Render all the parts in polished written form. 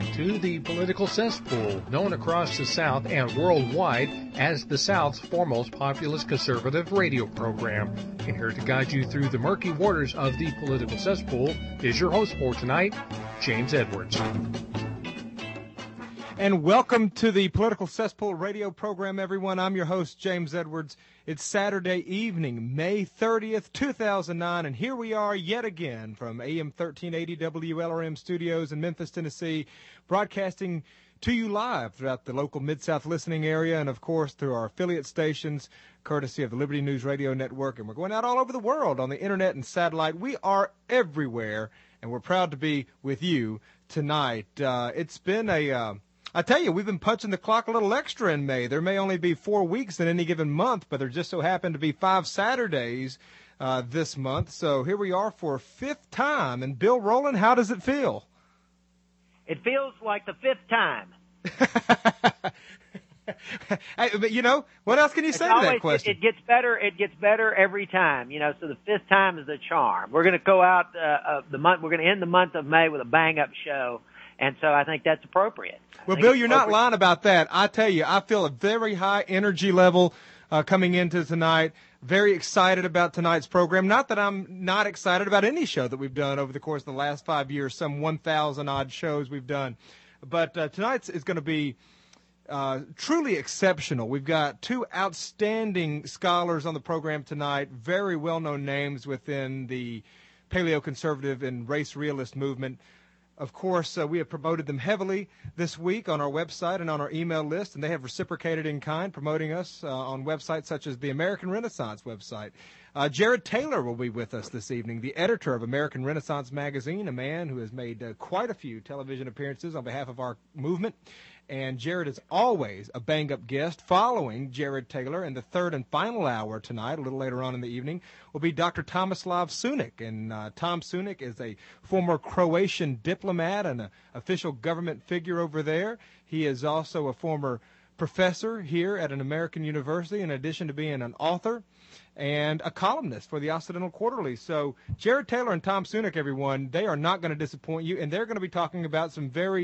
welcome to the Political Cesspool, known across the South and worldwide as the South's foremost populist conservative radio program. And here to guide you through the murky waters of the Political Cesspool is your host for tonight, James Edwards. And welcome to the Political Cesspool radio program, everyone. I'm your host, James Edwards. It's Saturday evening, May 30th, 2009, and here we are yet again from AM 1380 WLRM studios in Memphis, Tennessee, broadcasting to you live throughout the local Mid-South listening area and, of course, through our affiliate stations, courtesy of the Liberty News Radio Network. And we're going out all over the world on the Internet and satellite. We are everywhere, and we're proud to be with you tonight. It's been I tell you, we've been punching the clock a little extra in May. There may only be 4 weeks in any given month, but there just so happen to be 5 Saturdays this month. So here we are for a fifth time. And Bill Rowland, how does it feel? It feels like the fifth time. Hey, but you know, what else can you say to that question? It gets better. It gets better every time. You know, so the fifth time is the charm. We're going to go out the month. We're going to end the month of May with a bang-up show. And so I think that's appropriate. Well, Bill, you're not lying about that. I tell you, I feel a very high energy level coming into tonight. Very excited about tonight's program. Not that I'm not excited about any show that we've done over the course of the last 5 years, some 1,000-odd shows we've done. But tonight's is going to be truly exceptional. We've got 2 outstanding scholars on the program tonight, very well-known names within the paleoconservative and race realist movement. Of course, we have promoted them heavily this week on our website and on our email list, and they have reciprocated in kind, promoting us on websites such as the American Renaissance website. Jared Taylor will be with us this evening, the editor of American Renaissance magazine, a man who has made quite a few television appearances on behalf of our movement. And Jared is always a bang-up guest. Following Jared Taylor in the third and final hour tonight, a little later on in the evening, will be Dr. Tomislav Sunic. And Tom Sunic is a former Croatian diplomat and an official government figure over there. He is also a former professor here at an American university, in addition to being an author and a columnist for the Occidental Quarterly. So Jared Taylor and Tom Sunic, everyone, they are not going to disappoint you, and they're going to be talking about some very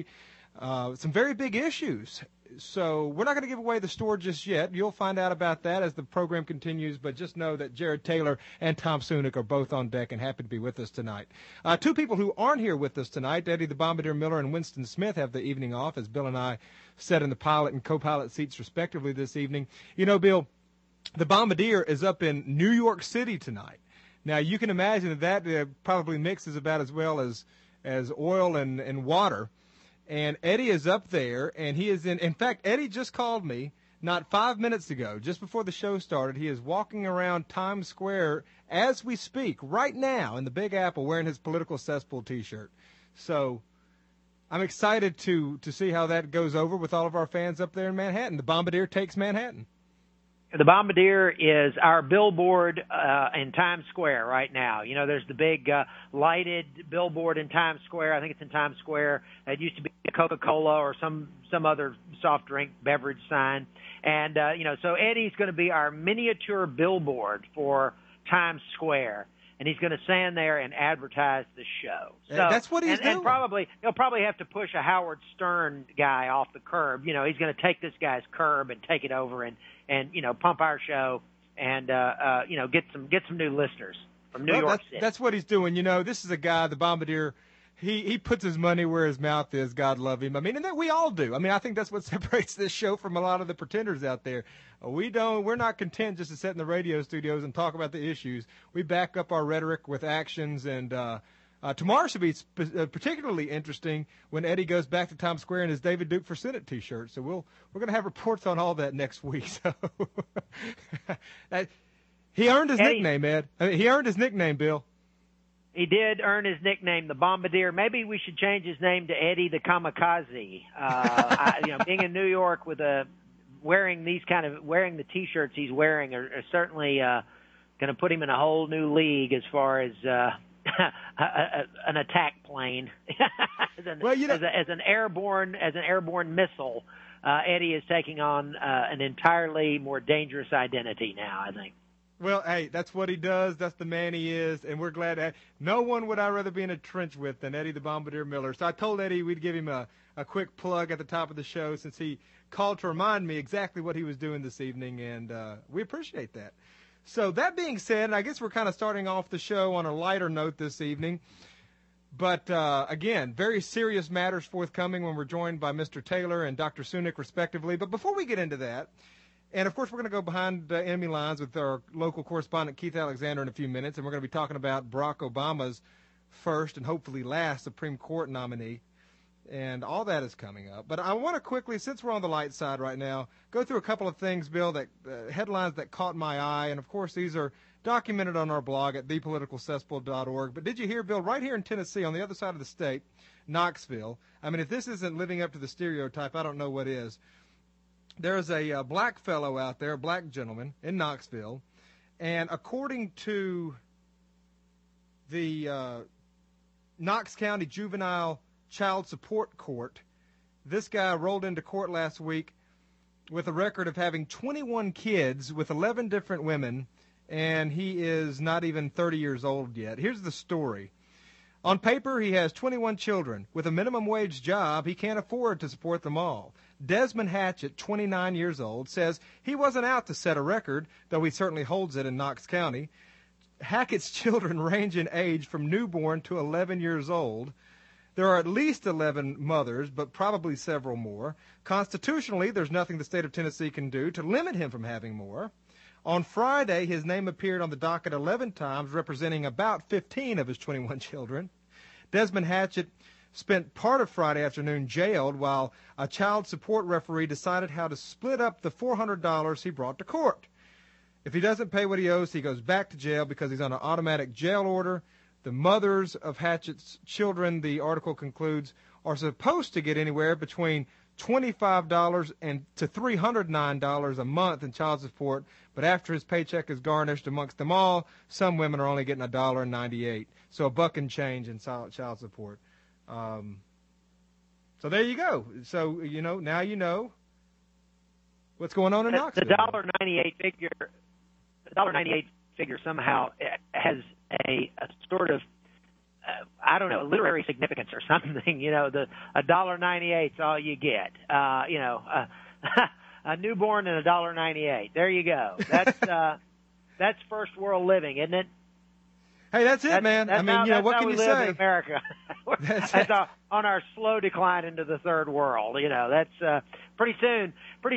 big issues. So we're not going to give away the store just yet. You'll find out about that as the program continues, but just know that Jared Taylor and Tom Sunic are both on deck and happy to be with us tonight. 2 people who aren't here with us tonight, Eddie the Bombardier Miller and Winston Smith, have the evening off, as Bill and I sat in the pilot and co-pilot seats respectively this evening. You know, Bill, the Bombardier is up in New York City tonight. Now, you can imagine that probably mixes about as well as oil and water. And Eddie is up there, and he is in fact, Eddie just called me not 5 minutes ago, just before the show started. He is walking around Times Square as we speak, right now, in the Big Apple, wearing his Political Cesspool T-shirt. So I'm excited to see how that goes over with all of our fans up there in Manhattan. The Bombardier takes Manhattan. The Bombardier is our billboard in Times Square right now. You know, there's the big lighted billboard in Times Square. I think it's in Times Square. It used to be Coca-Cola or some other soft drink beverage sign. And, you know, so Eddie's going to be our miniature billboard for Times Square. And he's going to stand there and advertise the show. So, that's what he's doing. And he'll probably have to push a Howard Stern guy off the curb. You know, he's going to take this guy's curb and take it over and you know, pump our show and you know, get some new listeners from New York City. That's what he's doing. You know, this is a guy, the Bombardier. He puts his money where his mouth is. God love him. I mean, and that we all do. I mean, I think that's what separates this show from a lot of the pretenders out there. We're not content just to sit in the radio studios and talk about the issues. We back up our rhetoric with actions, and tomorrow should be particularly interesting when Eddie goes back to Times Square in his David Duke for Senate T-shirt. So we're going to have reports on all that next week. So he earned his nickname, Ed. I mean, he earned his nickname, Bill. He did earn his nickname, the Bombardier. Maybe we should change his name to Eddie the Kamikaze. You know, being in New York with wearing the T-shirts he's wearing are certainly going to put him in a whole new league as far as an attack plane. as an airborne missile. Eddie is taking on an entirely more dangerous identity now, I think. Well, hey, that's what he does. That's the man he is, and we're glad. No one would I rather be in a trench with than Eddie the Bombardier Miller. So I told Eddie we'd give him a quick plug at the top of the show since he called to remind me exactly what he was doing this evening, and we appreciate that. So that being said, I guess we're kind of starting off the show on a lighter note this evening. But, again, very serious matters forthcoming when we're joined by Mr. Taylor and Dr. Sunic, respectively. But before we get into that, and, of course, we're going to go behind enemy lines with our local correspondent, Keith Alexander, in a few minutes, and we're going to be talking about Barack Obama's first and hopefully last Supreme Court nominee, and all that is coming up. But I want to quickly, since we're on the light side right now, go through a couple of things, Bill, that headlines that caught my eye, and, of course, these are documented on our blog at thepoliticalcesspool.org. But did you hear, Bill, right here in Tennessee, on the other side of the state, Knoxville, I mean, if this isn't living up to the stereotype, I don't know what is. There's a black fellow out there, a black gentleman in Knoxville, and according to the Knox County Juvenile Child Support Court, this guy rolled into court last week with a record of having 21 kids with 11 different women, and he is not even 30 years old yet. Here's the story. On paper, he has 21 children. With a minimum wage job, he can't afford to support them all. Desmond Hatchett, 29 years old, says he wasn't out to set a record, though he certainly holds it in Knox County. Hackett's children range in age from newborn to 11 years old. There are at least 11 mothers, but probably several more. Constitutionally, there's nothing the state of Tennessee can do to limit him from having more. On Friday, his name appeared on the docket 11 times, representing about 15 of his 21 children. Desmond Hatchett spent part of Friday afternoon jailed while a child support referee decided how to split up the $400 he brought to court. If he doesn't pay what he owes, he goes back to jail because he's on an automatic jail order. The mothers of Hatchett's children, the article concludes, are supposed to get anywhere between $25 and to $309 a month in child support, but after his paycheck is garnished amongst them all, some women are only getting $1.98, so a buck and change in child support. So there you go. So, now you know what's going on in Knoxville. The $1.98 figure somehow has a sort of, I don't know, literary significance or something. The $1.98 is all you get. A newborn and $1.98. There you go. That's first world living, isn't it? Hey, that's it, man. That's what can you say? That's how we live in America. That's on our slow decline into the third world. That's pretty soon.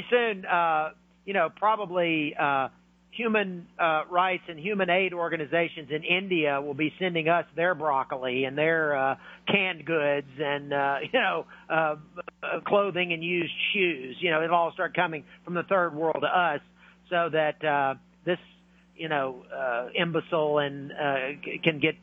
Probably human rights and human aid organizations in India will be sending us their broccoli and their canned goods and clothing and used shoes. It'll all start coming from the third world to us, so that this imbecile and can get.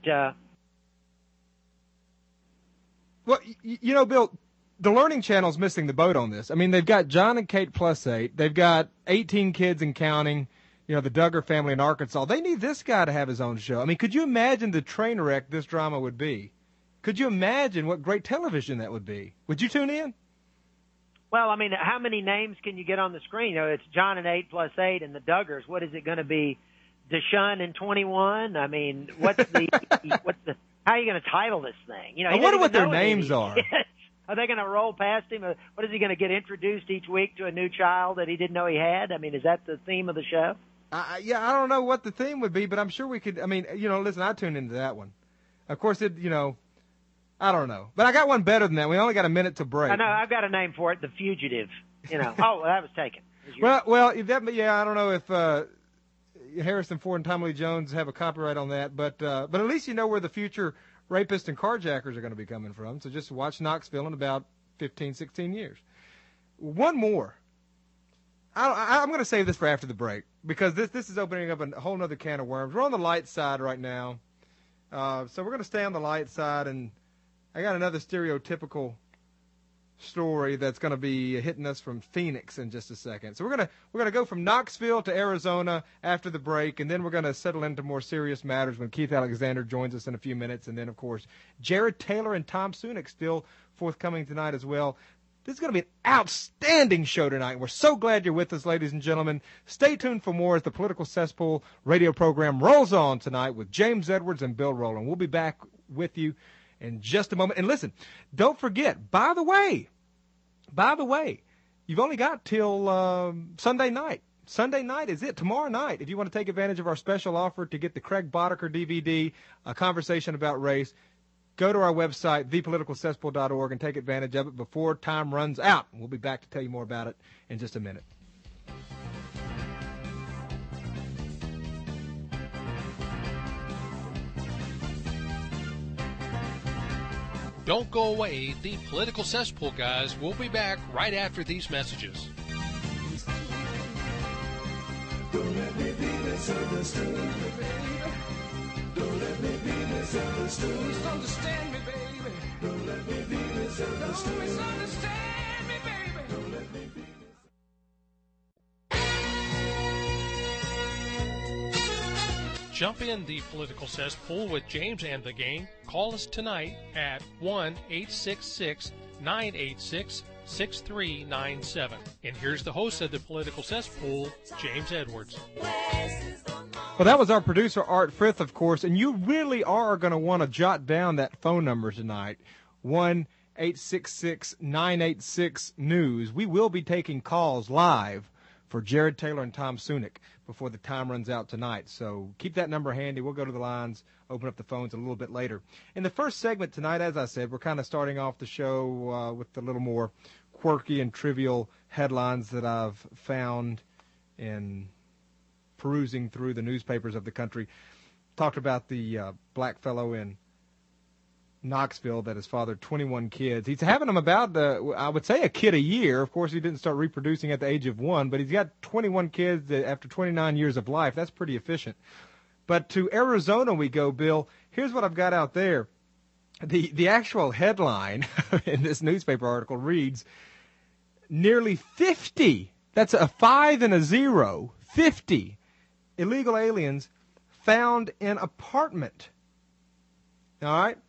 Well, Bill, the Learning Channel's missing the boat on this. I mean, they've got John and Kate +8. They've got 18 kids and counting. The Duggar family in Arkansas. They need this guy to have his own show. I mean, could you imagine the train wreck this drama would be? Could you imagine what great television that would be? Would you tune in? Well, I mean, how many names can you get on the screen? It's John and 8 + 8 and the Duggars. What is it going to be? Deshaun and 21? I mean, how are you going to title this thing? I wonder what their names are. Are they going to roll past him? What is he going to get introduced each week to a new child that he didn't know he had? I mean, is that the theme of the show? I don't know what the theme would be, but I'm sure we could. I mean, listen, I tuned into that one. Of course, I don't know. But I got one better than that. We only got a minute to break. I know. I've got a name for it, The Fugitive. Oh, that was taken. Well, I don't know if Harrison Ford and Tommy Lee Jones have a copyright on that, but at least you know where the future rapists and carjackers are going to be coming from. So just watch Knoxville in about 15, 16 years. One more. I'm going to save this for after the break because this is opening up a whole other can of worms. We're on the light side right now. So we're going to stay on the light side, and I got another stereotypical story that's going to be hitting us from Phoenix in just a second. So we're going to go from Knoxville to Arizona after the break, and then we're going to settle into more serious matters when Keith Alexander joins us in a few minutes. And then, of course, Jared Taylor and Tom Sunic still forthcoming tonight as well. This is going to be an outstanding show tonight. We're so glad you're with us, ladies and gentlemen. Stay tuned for more as the Political Cesspool radio program rolls on tonight with James Edwards and Bill Rowland. We'll be back with you in just a moment. And listen, don't forget, by the way, you've only got till Sunday night. Sunday night is it. Tomorrow night, if you want to take advantage of our special offer to get the Craig Boddicker DVD, A Conversation About Race, go to our website, thepoliticalcesspool.org, and take advantage of it before time runs out. We'll be back to tell you more about it in just a minute. Don't go away. The Political Cesspool guys will be back right after these messages. Don't let me be misunderstood. Don't let me be misunderstood. Misunderstand me, baby. Don't let me be misunderstood. Don't misunderstand me, baby. Don't let me be misunderstood. Jump in the Political Cesspool with James and the gang. Call us tonight at 1-866-986-6397. And here's the host of the Political Cesspool, James Edwards. Well, that was our producer, Art Frith, of course, and you really are going to want to jot down that phone number tonight, 1-866-986-NEWS. We will be taking calls live for Jared Taylor and Tom Sunick before the time runs out tonight. So keep that number handy. We'll go to the lines, open up the phones a little bit later. In the first segment tonight, as I said, we're kind of starting off the show with a little more quirky and trivial headlines that I've found in perusing through the newspapers of the country. Talked about the black fellow in Knoxville that has fathered 21 kids. He's having them about, I would say, a kid a year. Of course, he didn't start reproducing at the age of 1, but he's got 21 kids after 29 years of life. That's pretty efficient. But to Arizona we go, Bill. Here's what I've got out there. The actual headline in this newspaper article reads, nearly 50, that's a 5 and a 0, 50 illegal aliens found in apartment. All right?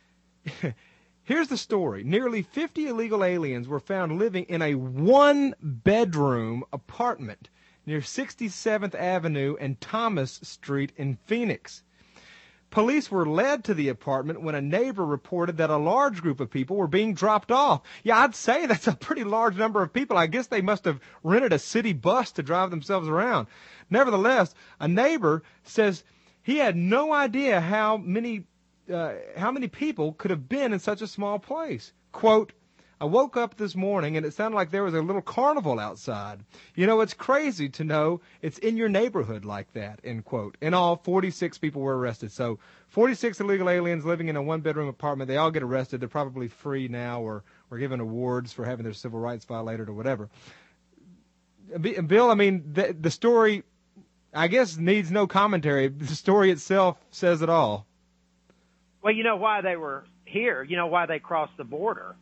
Here's the story. Nearly 50 illegal aliens were found living in a one-bedroom apartment near 67th Avenue and Thomas Street in Phoenix. Police were led to the apartment when a neighbor reported that a large group of people were being dropped off. Yeah, I'd say that's a pretty large number of people. I guess they must have rented a city bus to drive themselves around. Nevertheless, a neighbor says he had no idea how many people could have been in such a small place. Quote, I woke up this morning and it sounded like there was a little carnival outside. You know, it's crazy to know it's in your neighborhood like that, end quote. In all, 46 people were arrested. So 46 illegal aliens living in a one-bedroom apartment. They all get arrested. They're probably free now or given awards for having their civil rights violated or whatever. Bill, I mean, the story, I guess, needs no commentary. The story itself says it all. Well, you know why they were here. You know why they crossed the border.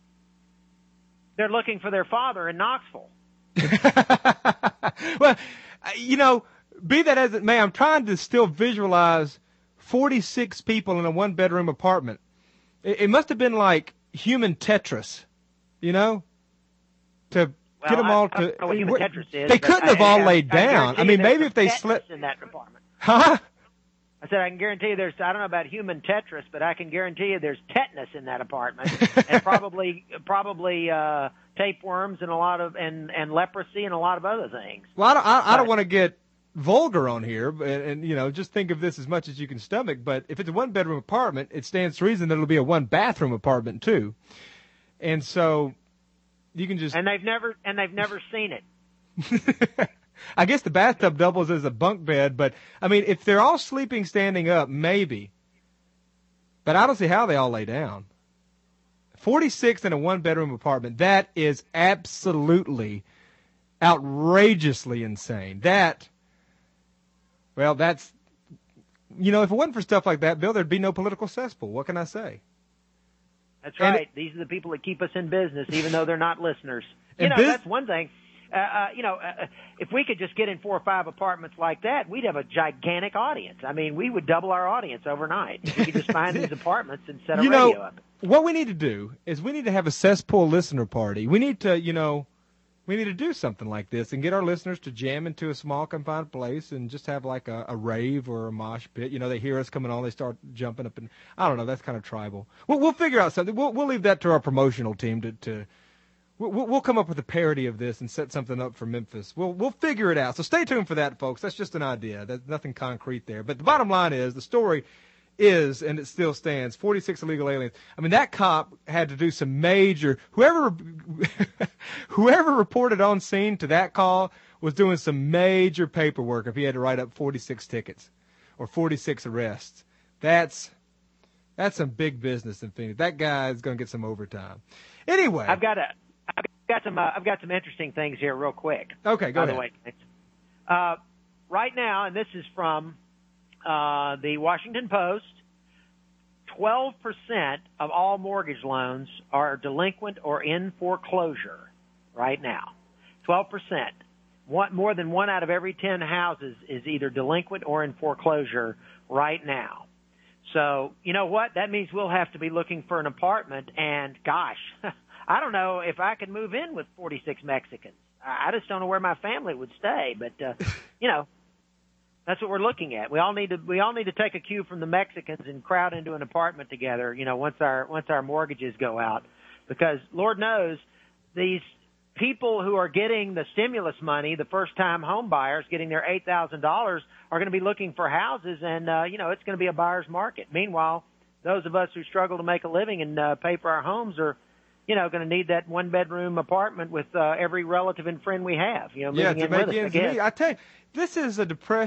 They're looking for their father in Knoxville. Well, you know, be that as it may, I'm trying to still visualize 46 people in a one-bedroom apartment. It must have been like human Tetris, you know, to get them all to. I don't know what human Tetris is, they couldn't have all laid down. I mean, maybe if they slipped in that department. Huh? I said, I can guarantee you I don't know about human Tetris, but I can guarantee you there's tetanus in that apartment and probably tapeworms and and leprosy and a lot of other things. Well, I don't want to get vulgar on here, and you know, just think of this as much as you can stomach, but if it's a one-bedroom apartment, it stands to reason that it'll be a one-bathroom apartment too. And so you can just... And they've never seen it. I guess the bathtub doubles as a bunk bed, but, I mean, if they're all sleeping standing up, maybe. But I don't see how they all lay down. 46 in a one-bedroom apartment, that is absolutely, outrageously insane. That's, you know, if it wasn't for stuff like that, Bill, there'd be no political cesspool. What can I say? That's right. These are the people that keep us in business, even though they're not listeners. You know, that's one thing. if we could just get in 4 or 5 apartments like that, we'd have a gigantic audience. I mean, we would double our audience overnight. If we could just find these apartments and set a radio up. What we need to do is we need to have a cesspool listener party. We need to, we need to do something like this and get our listeners to jam into a small confined place and just have like a rave or a mosh pit. They hear us coming on, they start jumping up, and I don't know, that's kind of tribal. We'll figure out something. We'll leave that to our promotional team we'll come up with a parody of this and set something up for Memphis. We'll figure it out. So stay tuned for that, folks. That's just an idea. There's nothing concrete there. But the bottom line is the story is, and it still stands, 46 illegal aliens. I mean, that cop had to do some major, whoever reported on scene to that call was doing some major paperwork if he had to write up 46 tickets or 46 arrests. That's some big business in Phoenix. That guy is going to get some overtime. Anyway, I've got some interesting things here real quick. Okay, go ahead. By the way, right now, and this is from the Washington Post, 12% of all mortgage loans are delinquent or in foreclosure right now. 12%. More than 1 out of every 10 houses is either delinquent or in foreclosure right now. So, you know what? That means we'll have to be looking for an apartment, and gosh, I don't know if I could move in with 46 Mexicans. I just don't know where my family would stay, but that's what we're looking at. We all need to take a cue from the Mexicans and crowd into an apartment together, once our mortgages go out, because Lord knows these people who are getting the stimulus money, the first-time home buyers getting their $8,000, are going to be looking for houses, and it's going to be a buyer's market. Meanwhile, those of us who struggle to make a living and pay for our homes are going to need that 1-bedroom apartment with every relative and friend we have. Moving in with us, I guess. I tell you, this is a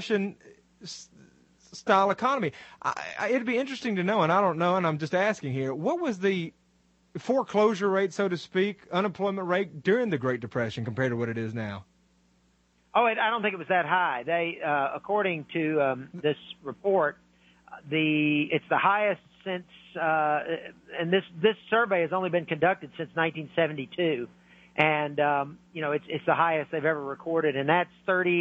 depression-style economy. It'd be interesting to know, and I don't know, and I'm just asking here, what was the foreclosure rate, so to speak, unemployment rate during the Great Depression compared to what it is now? Oh, I don't think it was that high. They, according to this report, it's the highest since, and this survey has only been conducted since 1972, and it's the highest they've ever recorded, and that's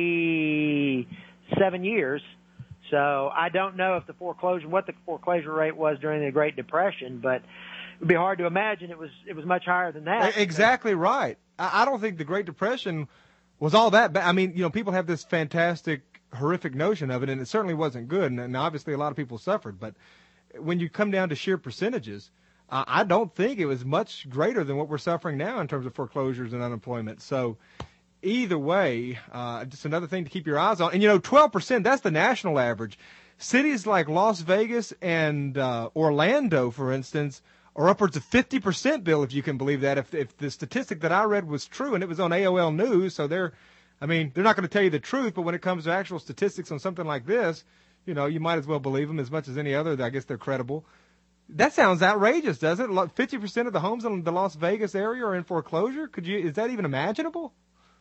37 years. So I don't know if what the foreclosure rate was during the Great Depression, but it would be hard to imagine it was much higher than that. Exactly right. I don't think the Great Depression was all that bad. I mean, people have this fantastic, horrific notion of it, and it certainly wasn't good, and obviously a lot of people suffered. But when you come down to sheer percentages, I don't think it was much greater than what we're suffering now in terms of foreclosures and unemployment. So either way, just another thing to keep your eyes on. And, 12%, that's the national average. Cities like Las Vegas and Orlando, for instance, are upwards of 50%, Bill, if you can believe that. If the statistic that I read was true, and it was on AOL News, so they're not going to tell you the truth, but when it comes to actual statistics on something like this, you might as well believe them as much as any other. I guess they're credible. That sounds outrageous, doesn't it? 50% of the homes in the Las Vegas area are in foreclosure? Is that even imaginable?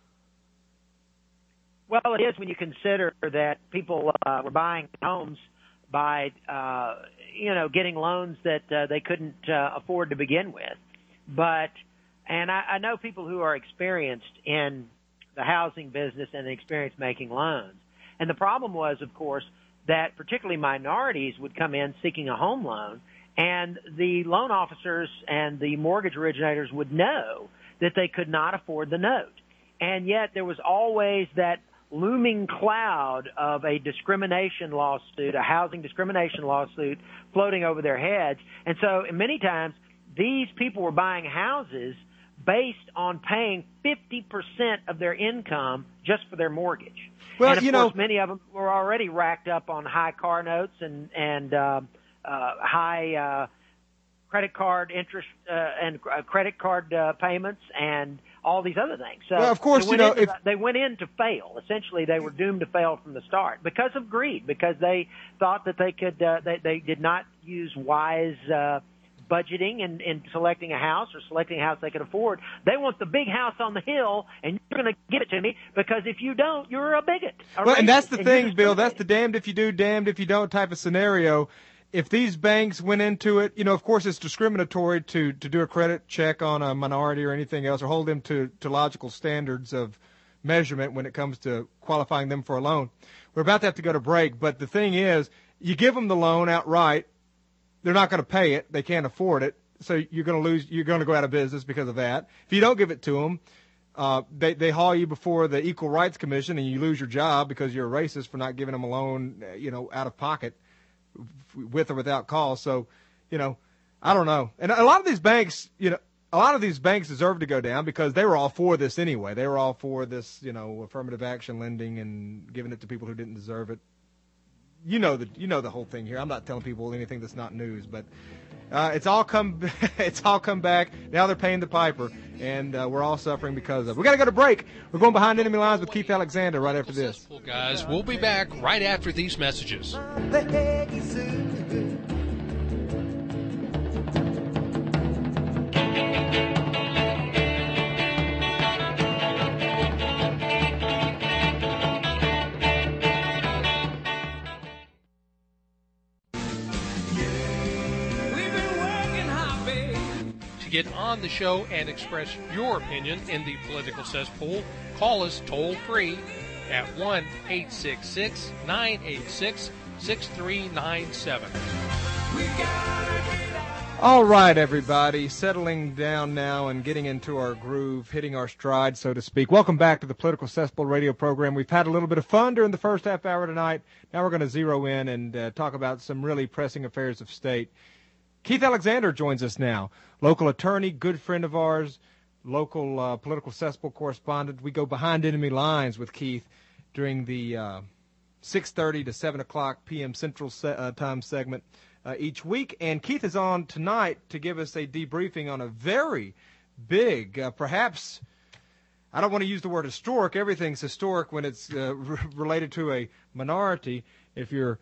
Well, it is when you consider that people were buying homes by, getting loans that they couldn't afford to begin with. And I know people who are experienced in the housing business and experienced making loans. And the problem was, of course, that particularly minorities would come in seeking a home loan, and the loan officers and the mortgage originators would know that they could not afford the note. And yet there was always that looming cloud of a discrimination lawsuit, a housing discrimination lawsuit floating over their heads. And so many times these people were buying houses based on paying 50% of their income just for their mortgage. Well, and of course, many of them were already racked up on high car notes and high credit card interest and credit card payments and all these other things. So well, of course, they went in to fail. Essentially, they were doomed to fail from the start because of greed, because they thought that they could. They did not use wise budgeting in selecting a house or selecting a house they could afford. They want the big house on the hill, and you're going to give it to me because if you don't, you're a bigot. Well, and that's the thing, Bill. That's the damned if you do, damned if you don't type of scenario. If these banks went into it, of course it's discriminatory to do a credit check on a minority or anything else or hold them to logical standards of measurement when it comes to qualifying them for a loan. We're about to have to go to break, but the thing is, you give them the loan outright, they're not going to pay it. They can't afford it. So you're going to lose. You're going to go out of business because of that. If you don't give it to them, they haul you before the Equal Rights Commission, and you lose your job because you're a racist for not giving them a loan, out of pocket, with or without cause. So, I don't know. And a lot of these banks, deserve to go down because they were all for this anyway. They were all for this, affirmative action lending and giving it to people who didn't deserve it. You know the whole thing here. I'm not telling people anything that's not news, but it's all come back. Now they're paying the piper, and we're all suffering because of it. We got to go to break. We're going behind enemy lines with Keith Alexander right after this. Guys, we'll be back right after these messages. To get on the show and express your opinion in the political cesspool, call us toll-free at 1-866-986-6397. All right, everybody, settling down now and getting into our groove, hitting our stride, so to speak. Welcome back to the Political Cesspool radio program. We've had a little bit of fun during the first half hour tonight. Now we're going to zero in and talk about some really pressing affairs of state. Keith Alexander joins us now, local attorney, good friend of ours, local political cesspool correspondent. We go behind enemy lines with Keith during the 6:30 to 7 o'clock p.m. Central Time segment each week. And Keith is on tonight to give us a debriefing on a very big, perhaps, I don't want to use the word historic. Everything's historic when it's related to a minority. If you're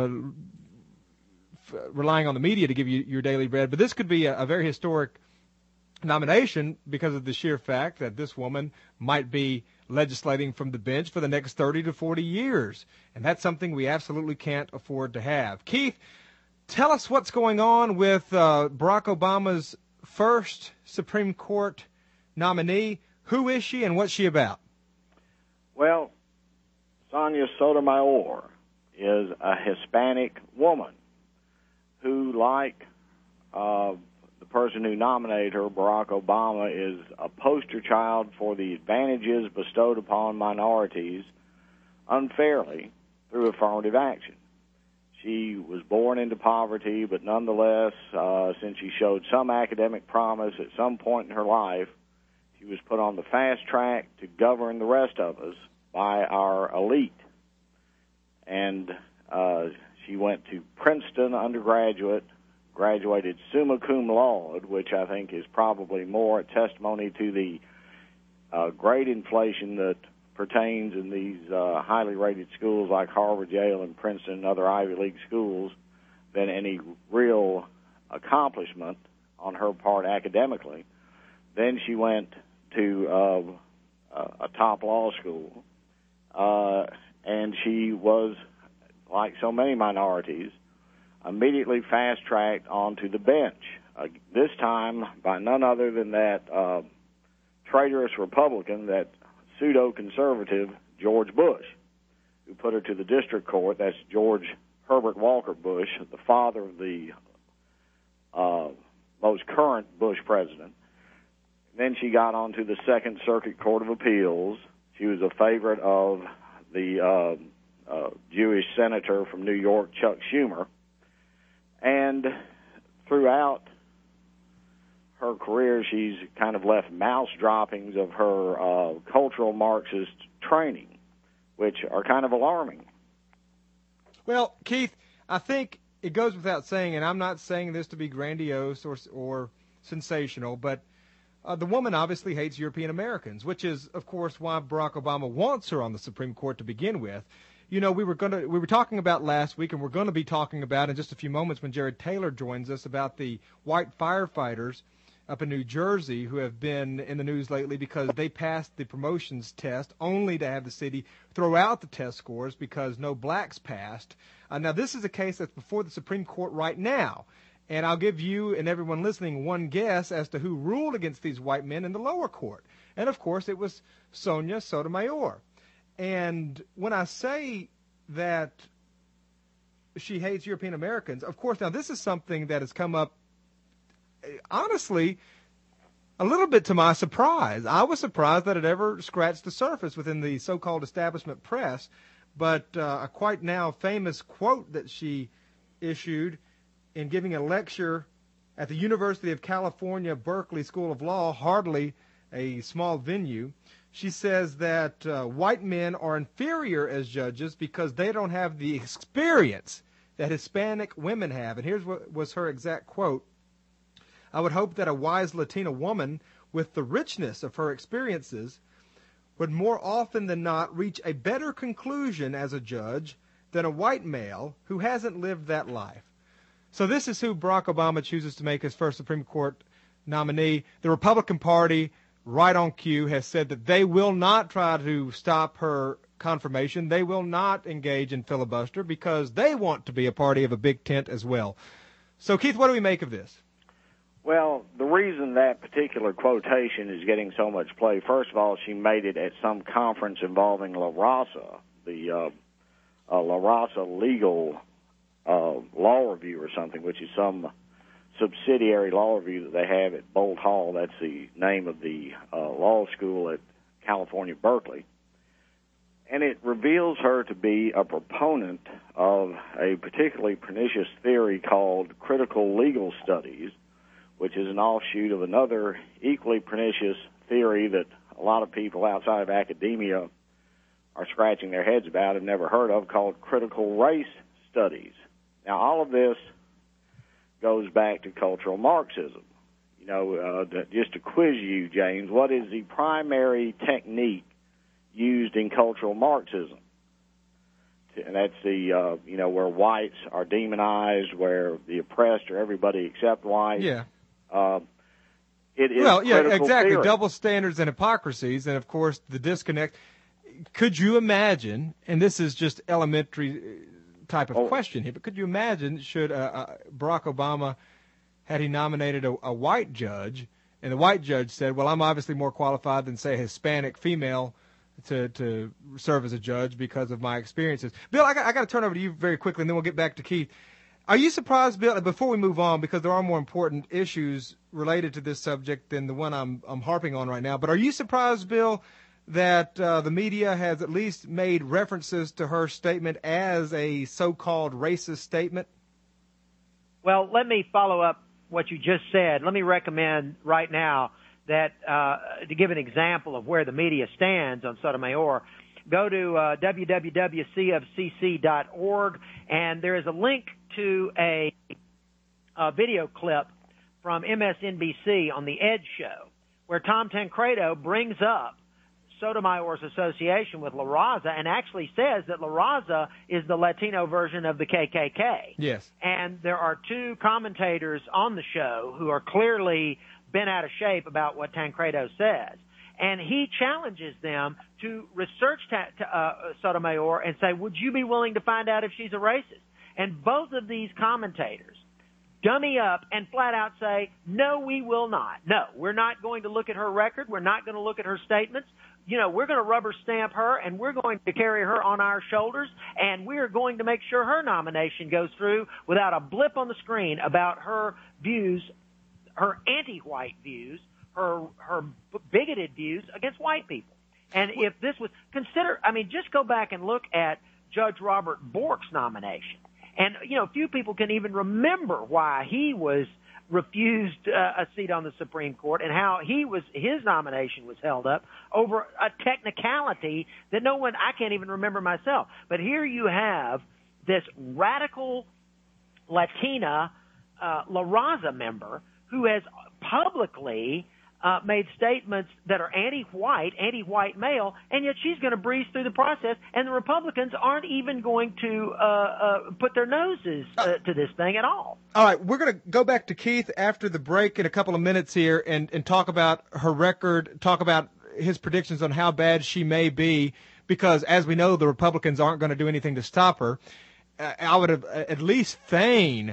relying on the media to give you your daily bread. But this could be a very historic nomination because of the sheer fact that this woman might be legislating from the bench for the next 30 to 40 years. And that's something we absolutely can't afford to have. Keith, tell us what's going on with Barack Obama's first Supreme Court nominee. Who is she and what's she about? Well, Sonia Sotomayor is a Hispanic woman who, like the person who nominated her, Barack Obama, is a poster child for the advantages bestowed upon minorities unfairly through affirmative action. She was born into poverty, but nonetheless, since she showed some academic promise at some point in her life, she was put on the fast track to govern the rest of us by our elite. And she went to Princeton undergraduate, graduated summa cum laude, which I think is probably more a testimony to the grade inflation that pertains in these highly rated schools like Harvard, Yale, and Princeton and other Ivy League schools than any real accomplishment on her part academically. Then she went to a top law school, and she was, like so many minorities, immediately fast-tracked onto the bench, this time by none other than that traitorous Republican, that pseudo-conservative George Bush, who put her to the district court. That's George Herbert Walker Bush, the father of the most current Bush president. Then she got onto the Second Circuit Court of Appeals. She was a favorite of the Jewish senator from New York, Chuck Schumer. And throughout her career, she's kind of left mouse droppings of her cultural Marxist training, which are kind of alarming. Well, Keith, I think it goes without saying, and I'm not saying this to be grandiose or sensational, but the woman obviously hates European Americans, which is, of course, why Barack Obama wants her on the Supreme Court to begin with. You know, we were talking about last week, and we're going to be talking about in just a few moments when Jared Taylor joins us, about the white firefighters up in New Jersey who have been in the news lately because they passed the promotions test only to have the city throw out the test scores because no blacks passed. Now, this is a case that's before the Supreme Court right now. And I'll give you and everyone listening one guess as to who ruled against these white men in the lower court. And, of course, it was Sonia Sotomayor. And when I say that she hates European Americans, of course, now this is something that has come up, honestly, a little bit to my surprise. I was surprised that it ever scratched the surface within the so-called establishment press, but a quite now famous quote that she issued in giving a lecture at the University of California, Berkeley School of Law, hardly a small venue. She says that white men are inferior as judges because they don't have the experience that Hispanic women have. And here's what was her exact quote. I would hope that a wise Latina woman with the richness of her experiences would more often than not reach a better conclusion as a judge than a white male who hasn't lived that life. So this is who Barack Obama chooses to make his first Supreme Court nominee. The Republican Party, right on cue, has said that they will not try to stop her confirmation. They will not engage in filibuster because they want to be a party of a big tent as well. So, Keith, what do we make of this? Well, the reason that particular quotation is getting so much play, first of all, she made it at some conference involving La Raza, the La Raza Legal Law Review or something, which is some subsidiary law review that they have at Bolt Hall. That's the name of the law school at California, Berkeley. And it reveals her to be a proponent of a particularly pernicious theory called critical legal studies, which is an offshoot of another equally pernicious theory that a lot of people outside of academia are scratching their heads about and never heard of, called critical race studies. Now, all of this goes back to cultural Marxism. You know, just to quiz you, James, what is the primary technique used in cultural Marxism? And that's the, where whites are demonized, where the oppressed or everybody except whites. Yeah. It is exactly. Theory. Double standards and hypocrisies, and, of course, the disconnect. Could you imagine, and this is just elementary type of question here, but could you imagine should Barack Obama, had he nominated a white judge, and the white judge said, well, I'm obviously more qualified than, say, a Hispanic female to serve as a judge because of my experiences. Bill, I got to turn over to you very quickly, and then we'll get back to Keith. Are you surprised, Bill, before we move on, because there are more important issues related to this subject than the one I'm harping on right now, but are you surprised, Bill, that the media has at least made references to her statement as a so-called racist statement? Well, let me follow up what you just said. Let me recommend right now that to give an example of where the media stands on Sotomayor, go to www.cfcc.org, and there is a link to a video clip from MSNBC on The Ed Show, where Tom Tancredo brings up Sotomayor's association with La Raza and actually says that La Raza is the Latino version of the KKK. Yes. And there are two commentators on the show who are clearly bent out of shape about what Tancredo says. And he challenges them to research Sotomayor and say, would you be willing to find out if she's a racist? And both of these commentators dummy up and flat out say, no, we will not. No, we're not going to look at her record. We're not going to look at her statements. We're going to rubber stamp her, and we're going to carry her on our shoulders, and we're going to make sure her nomination goes through without a blip on the screen about her views, her anti-white views, her bigoted views against white people. And if this was just go back and look at Judge Robert Bork's nomination. And, few people can even remember why he was refused a seat on the Supreme Court and how his nomination was held up over a technicality that I can't even remember myself. But here you have this radical Latina La Raza member who has publicly made statements that are anti-white male, and yet she's going to breeze through the process, and the Republicans aren't even going to put their noses to this thing at all. All right, we're going to go back to Keith after the break in a couple of minutes here and talk about her record, talk about his predictions on how bad she may be, because as we know, the Republicans aren't going to do anything to stop her. I would have at least feign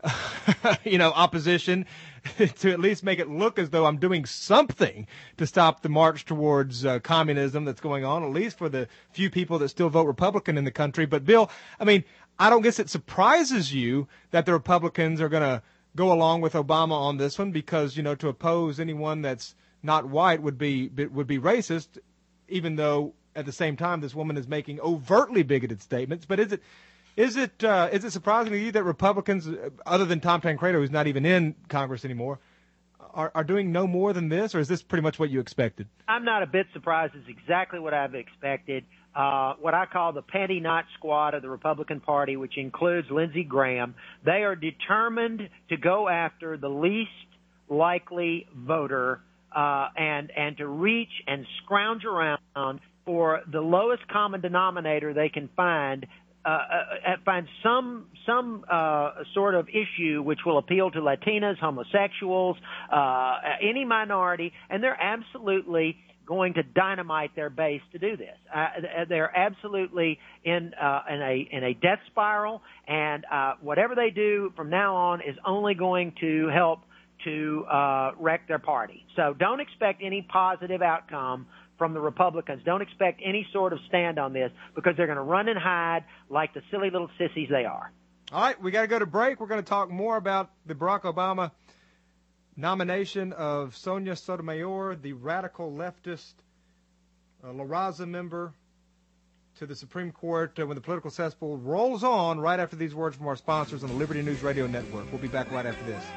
opposition to at least make it look as though I'm doing something to stop the march towards communism that's going on, at least for the few people that still vote Republican in the country. But, Bill, I mean, I don't guess it surprises you that the Republicans are going to go along with Obama on this one because, to oppose anyone that's not white would be racist, even though at the same time this woman is making overtly bigoted statements. But is it surprising to you that Republicans, other than Tom Tancredo, who's not even in Congress anymore, are doing no more than this, or is this pretty much what you expected? I'm not a bit surprised. It's exactly what I've expected. What I call the panty knot squad of the Republican Party, which includes Lindsey Graham, they are determined to go after the least likely voter and to reach and scrounge around for the lowest common denominator they can find some sort of issue which will appeal to Latinas, homosexuals, any minority, and they're absolutely going to dynamite their base to do this. They're absolutely in a death spiral, and whatever they do from now on is only going to help to wreck their party. So don't expect any positive outcome from the Republicans. Don't expect any sort of stand on this because they're going to run and hide like the silly little sissies they are. All right, we got to go to break. We're going to talk more about the Barack Obama nomination of Sonia Sotomayor, the radical leftist La Raza member, to the Supreme Court when the political cesspool rolls on right after these words from our sponsors on the Liberty News Radio Network. We'll be back right after this.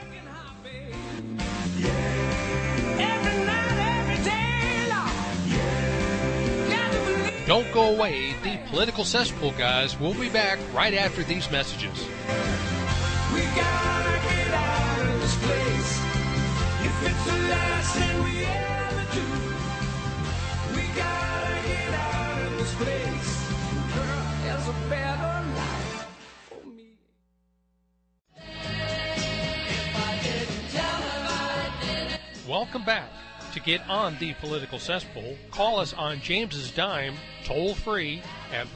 Don't go away. The Political Cesspool guys will be back right after these messages. We gotta get out of this place. If it's the last thing we ever do, we gotta get out of this place. Girl, there's a better life for me. Welcome back. To get on the Political Cesspool, call us on James's dime, toll free at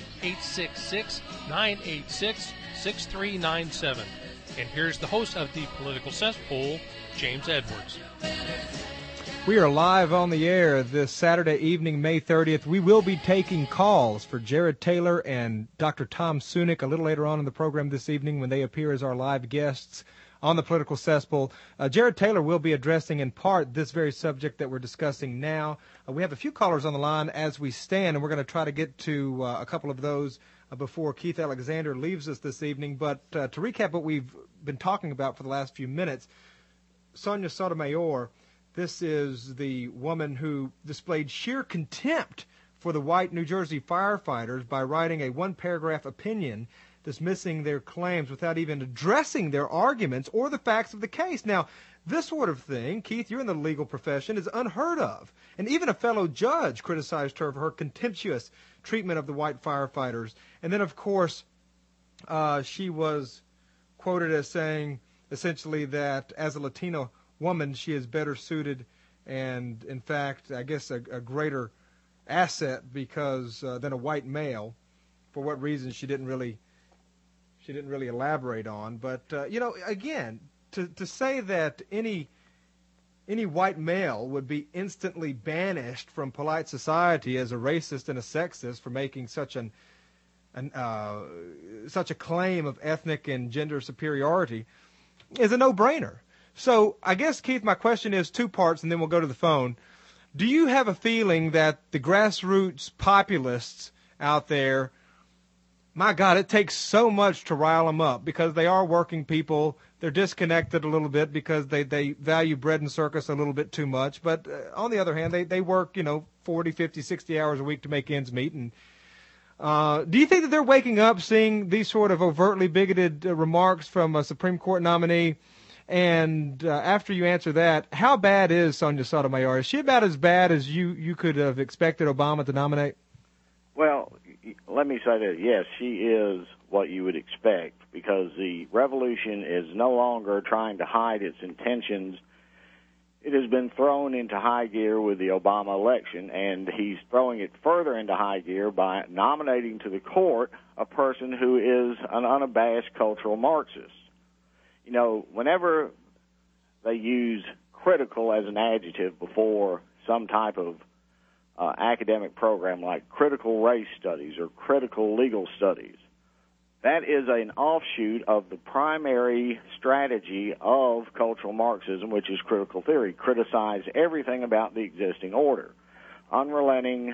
1-866-986-6397. And here's the host of the Political Cesspool, James Edwards. We are live on the air this Saturday evening, May 30th. We will be taking calls for Jared Taylor and Dr. Tom Sunic a little later on in the program this evening when they appear as our live guests on the Political Cesspool. Jared Taylor will be addressing in part this very subject that we're discussing now. We have a few callers on the line as we stand, and we're going to try to get to a couple of those before Keith Alexander leaves us this evening. But to recap what we've been talking about for the last few minutes, Sonia Sotomayor, this is the woman who displayed sheer contempt for the white New Jersey firefighters by writing a one-paragraph opinion dismissing their claims without even addressing their arguments or the facts of the case. Now, this sort of thing, Keith, you're in the legal profession, is unheard of. And even a fellow judge criticized her for her contemptuous treatment of the white firefighters. And then, of course, she was quoted as saying, essentially, that as a Latino woman, she is better suited and, in fact, I guess a greater asset because than a white male. For what reason, she didn't really elaborate on. But, again, to say that any white male would be instantly banished from polite society as a racist and a sexist for making such such a claim of ethnic and gender superiority is a no-brainer. So I guess, Keith, my question is two parts, and then we'll go to the phone. Do you have a feeling that the grassroots populists out there, my God, it takes so much to rile them up because they are working people. They're disconnected a little bit because they value bread and circus a little bit too much. But on the other hand, they work, 40, 50, 60 hours a week to make ends meet. And do you think that they're waking up seeing these sort of overtly bigoted remarks from a Supreme Court nominee? And after you answer that, how bad is Sonia Sotomayor? Is she about as bad as you could have expected Obama to nominate? Well, let me say that, yes, she is what you would expect because the revolution is no longer trying to hide its intentions. It has been thrown into high gear with the Obama election, and he's throwing it further into high gear by nominating to the court a person who is an unabashed cultural Marxist. whenever they use critical as an adjective before some type of academic program like critical race studies or critical legal studies, that is an offshoot of the primary strategy of cultural Marxism, which is critical theory. Criticize everything about the existing order. Unrelenting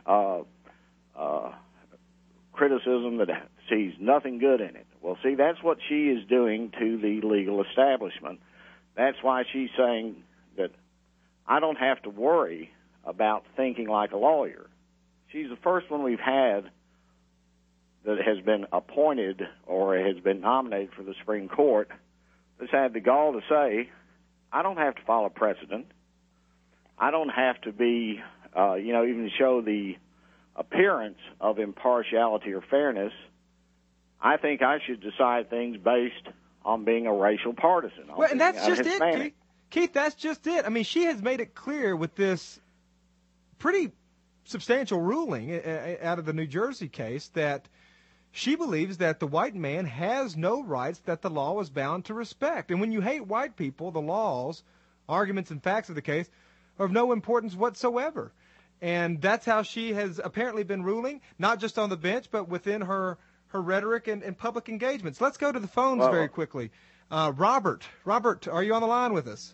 criticism that sees nothing good in it. Well, see, that's what she is doing to the legal establishment. That's why she's saying that I don't have to worry about thinking like a lawyer. She's the first one we've had that has been appointed or has been nominated for the Supreme Court that's had the gall to say, I don't have to follow precedent. I don't have to be, even show the appearance of impartiality or fairness. I think I should decide things based on being a racial partisan. Well, and that's just it, Keith. That's just it. I mean, she has made it clear with this pretty substantial ruling out of the New Jersey case that she believes that the white man has no rights that the law is bound to respect. And when you hate white people, the laws, arguments, and facts of the case are of no importance whatsoever. And that's how she has apparently been ruling, not just on the bench, but within her rhetoric and public engagements. Let's go to the phones very quickly. Robert, are you on the line with us?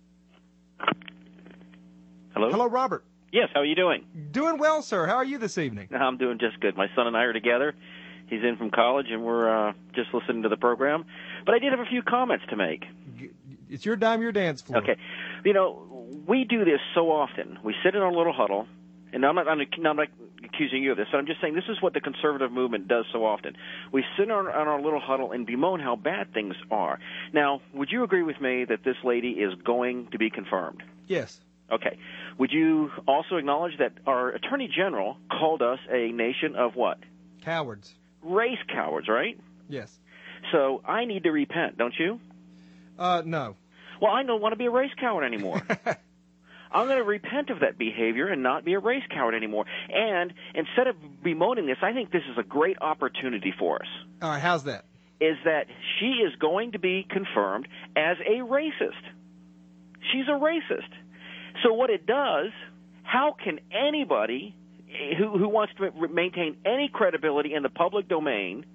Hello? Hello, Robert. Yes, how are you doing? Doing well, sir. How are you this evening? I'm doing just good. My son and I are together. He's in from college, and we're just listening to the program. But I did have a few comments to make. It's your dime, your dance floor. Okay. We do this so often. We sit in our little huddle, and I'm not accusing you of this, but I'm just saying this is what the conservative movement does so often. We sit on our little huddle and bemoan how bad things are. Now, would you agree with me that this lady is going to be confirmed? Yes. Okay. Would you also acknowledge that our Attorney General called us a nation of what? Cowards. Race cowards, right? Yes. So I need to repent, don't you? No. Well, I don't want to be a race coward anymore. I'm going to repent of that behavior and not be a race coward anymore. And instead of bemoaning this, I think this is a great opportunity for us. All right, how's that? Is that she is going to be confirmed as a racist. She's a racist. So what it does, how can anybody who wants to maintain any credibility in the public domain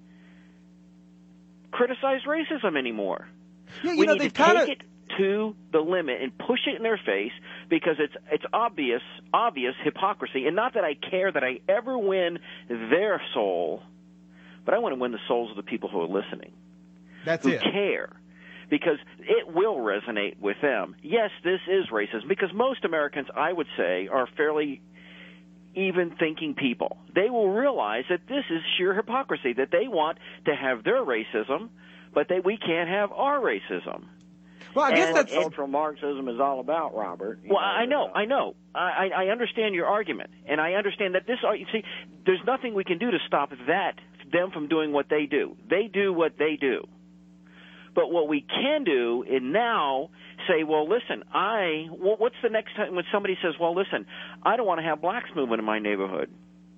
criticize racism anymore? Yeah, we need to take it to the limit and push it in their face because it's obvious hypocrisy. And not that I care that I ever win their soul, but I want to win the souls of the people who are listening. Who care. Because it will resonate with them. Yes, this is racism, because most Americans, I would say, are fairly even-thinking people. They will realize that this is sheer hypocrisy, that they want to have their racism, but we can't have our racism. Well, I guess that's cultural Marxism is all about, Robert. Well, I know. I understand your argument, and I understand that there's nothing we can do to stop them from doing what they do. They do what they do. But what we can do is now say, well, listen, what's the next time when somebody says, well, listen, I don't want to have blacks moving in my neighborhood,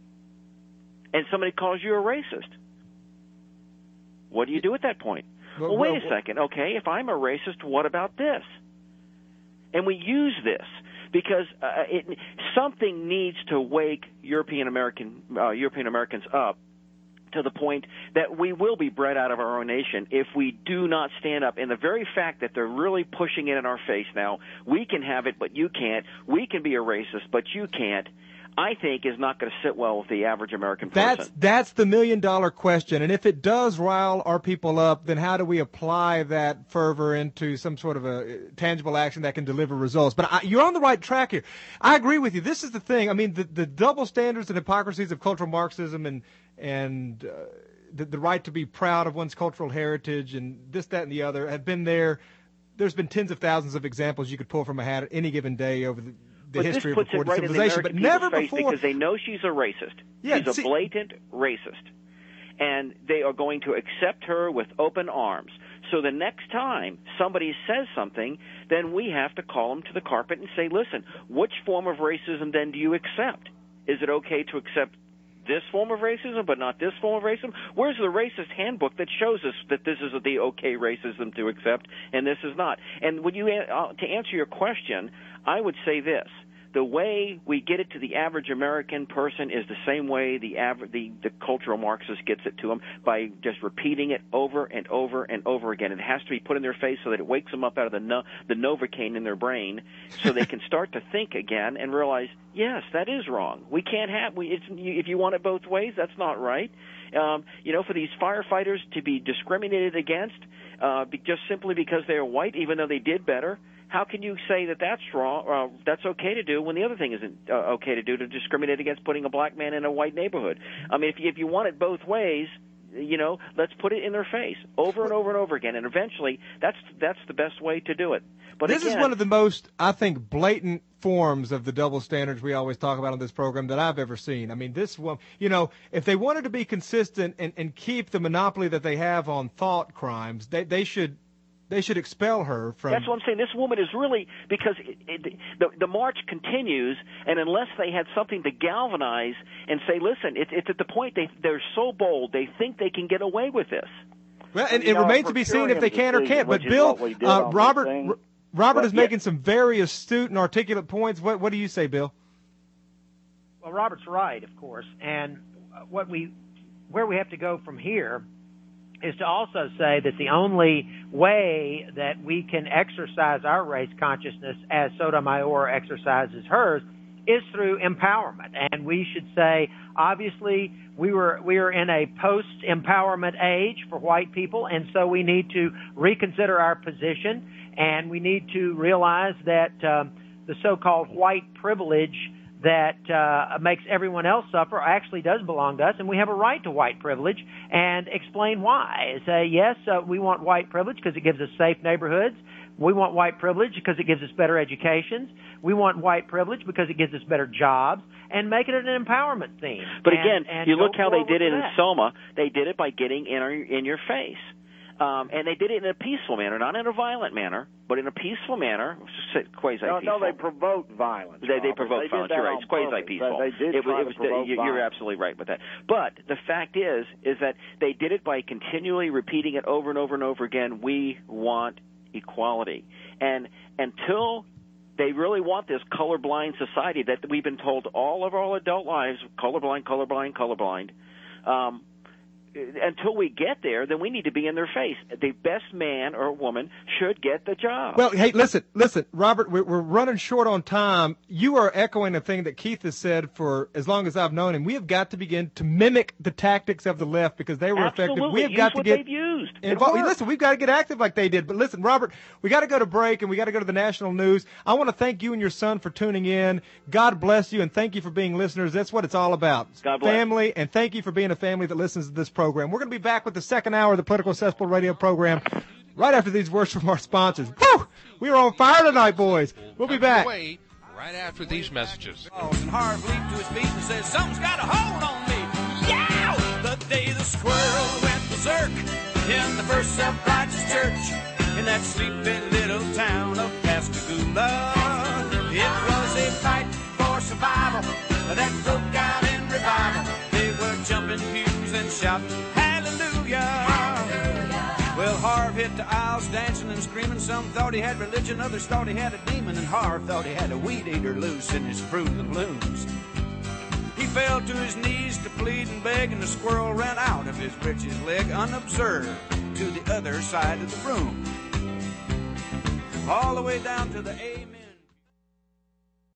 and somebody calls you a racist? What do you do at that point? Well, wait a second. Okay, if I'm a racist, what about this? And we use this because something needs to wake European Americans up to the point that we will be bred out of our own nation if we do not stand up. And the very fact that they're really pushing it in our face now, we can have it, but you can't. We can be a racist, but you can't, I think is not going to sit well with the average American person. That's the million-dollar question. And if it does rile our people up, then how do we apply that fervor into some sort of a tangible action that can deliver results? But you're on the right track here. I agree with you. This is the thing. I mean, the double standards and hypocrisies of cultural Marxism and the right to be proud of one's cultural heritage and this, that, and the other have been there. There's been tens of thousands of examples you could pull from a hat at any given day over the history of recorded civilization, but never before. Because they know she's a racist. Yeah, she's a blatant racist. And they are going to accept her with open arms. So the next time somebody says something, then we have to call them to the carpet and say, listen, which form of racism then do you accept? Is it okay to accept this form of racism but not this form of racism? Where's the racist handbook that shows us that this is the okay racism to accept and this is not? And when you to answer your question, I would say this. The way we get it to the average American person is the same way the cultural Marxist gets it to them, by just repeating it over and over and over again. It has to be put in their face so that it wakes them up out of the Novocaine in their brain, so they can start to think again and realize, yes, that is wrong. We can't have. If you want it both ways, that's not right. For these firefighters to be discriminated against just simply because they're white, even though they did better. How can you say that that's wrong, that's okay to do, when the other thing isn't okay to do, to discriminate against putting a black man in a white neighborhood? I mean, if you want it both ways, let's put it in their face over and over and over again, and eventually that's the best way to do it. But this is one of the most, I think, blatant forms of the double standards we always talk about on this program that I've ever seen. I mean, this one, if they wanted to be consistent and keep the monopoly that they have on thought crimes, they should expel her from... That's what I'm saying. This woman is really... Because the march continues, and unless they had something to galvanize and say, listen, it's at the point they're so bold, they think they can get away with this. Well, and it remains to be seen if they can or can't. But, Bill, Robert is making some very astute and articulate points. What do you say, Bill? Well, Robert's right, of course. And where we have to go from here is to also say that the only way that we can exercise our race consciousness as Sotomayor exercises hers is through empowerment. And we should say, obviously, we are in a post-empowerment age for white people, and so we need to reconsider our position, and we need to realize that the so-called white privilege that makes everyone else suffer actually does belong to us, and we have a right to white privilege, and explain why. Say, yes, we want white privilege because it gives us safe neighborhoods. We want white privilege because it gives us better educations. We want white privilege because it gives us better jobs, and make it an empowerment theme. But again, you look how they did it in Soma. They did it by getting in your face. And they did it in a peaceful manner, not in a violent manner, but in a peaceful manner, quasi-peaceful. No, they provoked violence. They provoked violence. You're right. It's quasi-peaceful. They did try to provoke violence. You're absolutely right with that. But the fact is that they did it by continually repeating it over and over and over again. We want equality. And until they really want this colorblind society that we've been told all of our adult lives, colorblind, colorblind, colorblind, until we get there, then we need to be in their face. The best man or woman should get the job. Well, hey, listen, Robert, we're running short on time. You are echoing a thing that Keith has said for as long as I've known him. We have got to begin to mimic the tactics of the left because they were effective. We have got to get involved. Listen, we've got to get active like they did. But listen, Robert, we got to go to break and we got to go to the national news. I want to thank you and your son for tuning in. God bless you, and thank you for being listeners. That's what it's all about. God bless. Family, and thank you for being a family that listens to this program. We're going to be back with the second hour of the Political Cesspool Radio program right after these words from our sponsors. Woo! We are on fire tonight, boys. We'll be back. Right after these messages. And Harv leaped to his feet and said, something's got a hold on me. Yeah! The day the squirrel went berserk in the first self-righteous church in that sleepy little town of Pascagoula. It was a fight for survival that broke out in revival. They were jumping pews and shouting, hallelujah. Well, Harv hit the aisles dancing and screaming. Some thought he had religion, others thought he had a demon, and Harv thought he had a weed eater loose in his Fruit of the Blooms. He fell to his knees to plead and beg, and the squirrel ran out of his breeches leg unobserved to the other side of the room. All the way down to the amen.